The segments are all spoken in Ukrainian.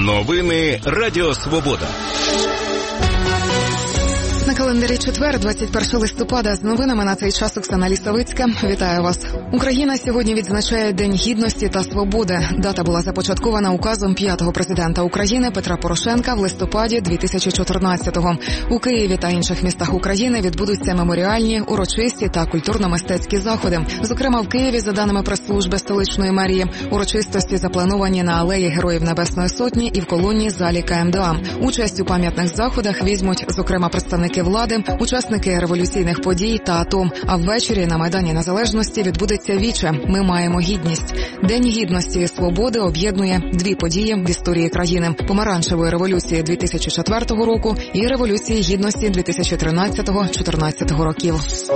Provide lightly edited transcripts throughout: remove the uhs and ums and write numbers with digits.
Новини Радіо Свобода. На календарі четвер, 21 листопада. З новинами на цей час Оксана Лісовицька. Вітаю вас. Україна сьогодні відзначає День Гідності та Свободи. Дата була започаткована указом 5-го президента України Петра Порошенка в листопаді 2014-го. У Києві та інших містах України відбудуться меморіальні, урочисті та культурно-мистецькі заходи. Зокрема, в Києві, за даними прес-служби столичної мерії, урочистості заплановані на алеї Героїв Небесної Сотні і в колонній залі КМДА. Участь у пам'ятних заходах візьмуть, зокрема, представники влади, учасники революційних подій та АТО. А ввечері на Майдані Незалежності відбудеться віче «Ми маємо гідність». День Гідності і Свободи об'єднує дві події в історії країни – Помаранчевої революції 2004 року і Революції Гідності 2013-2014 років.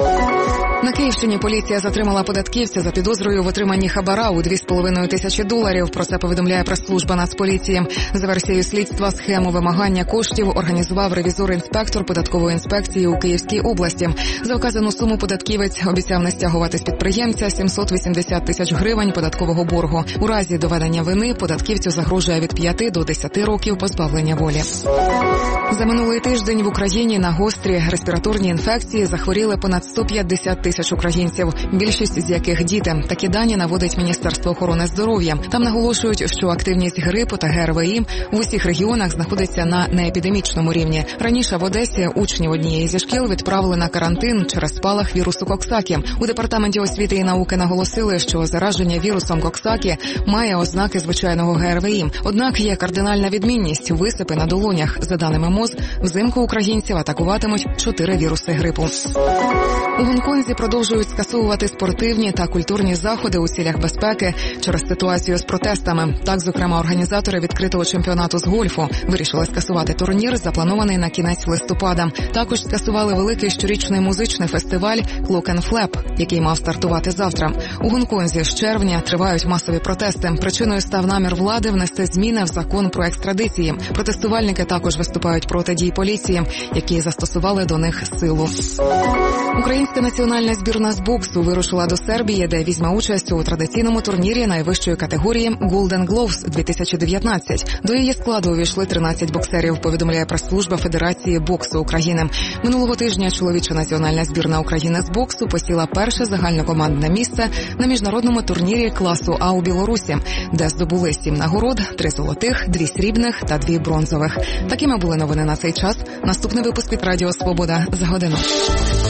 На Київщині поліція затримала податківця за підозрою в отриманні хабара у $2,5 тисячі. Про це повідомляє прес-служба Нацполіції. За версією слідства, схему вимагання коштів організував ревізор-інспектор податкової інспекції у Київській області. За вказану суму податківець обіцяв не стягувати з підприємця 780 тисяч гривень податкового боргу. У разі доведення вини податківцю загрожує від 5 до 10 років позбавлення волі. За минулий тиждень в Україні на гострі респіраторні інфекції захворіли понад 150 тисяч українців, більшість з яких діти. Такі дані наводить Міністерство охорони здоров'я. Там наголошують, що активність грипу та ГРВІ в усіх регіонах знаходиться на неепідемічному рівні. Раніше в Одесі учнів однієї зі шкіл відправили на карантин через спалах вірусу Коксакі. У Департаменті освіти і науки наголосили, що зараження вірусом Коксакі має ознаки звичайного ГРВІ. Однак є кардинальна відмінність – висипи на долонях. За даними МОЗ, взимку українців атакуватимуть 4 віруси грипу. У Гонконзі продовжують скасовувати спортивні та культурні заходи у цілях безпеки через ситуацію з протестами. Так, зокрема, організатори відкритого чемпіонату з гольфу вирішили скасувати турнір, запланований на кінець листопада. Також скасували великий щорічний музичний фестиваль «Clock and Flap», який мав стартувати завтра. У Гонконзі з червня тривають масові протести. Причиною став намір влади внести зміни в закон про екстрадиції. Протестувальники також виступають проти дій поліції, які застосували до них силу. Українська національна збірна з боксу вирушила до Сербії, де візьме участь у традиційному турнірі найвищої категорії Golden Gloves 2019. До її складу увійшли 13 боксерів, повідомляє прес-служба Федерації боксу України. Минулого тижня чоловіча національна збірна України з боксу посіла перше загальнокомандне місце на міжнародному турнірі класу А у Білорусі, де здобули 7 нагород, 3 золотих, 2 срібних та 2 бронзових. Такими були новини на цей час. Наступний випуск від Радіо Свобода за годину.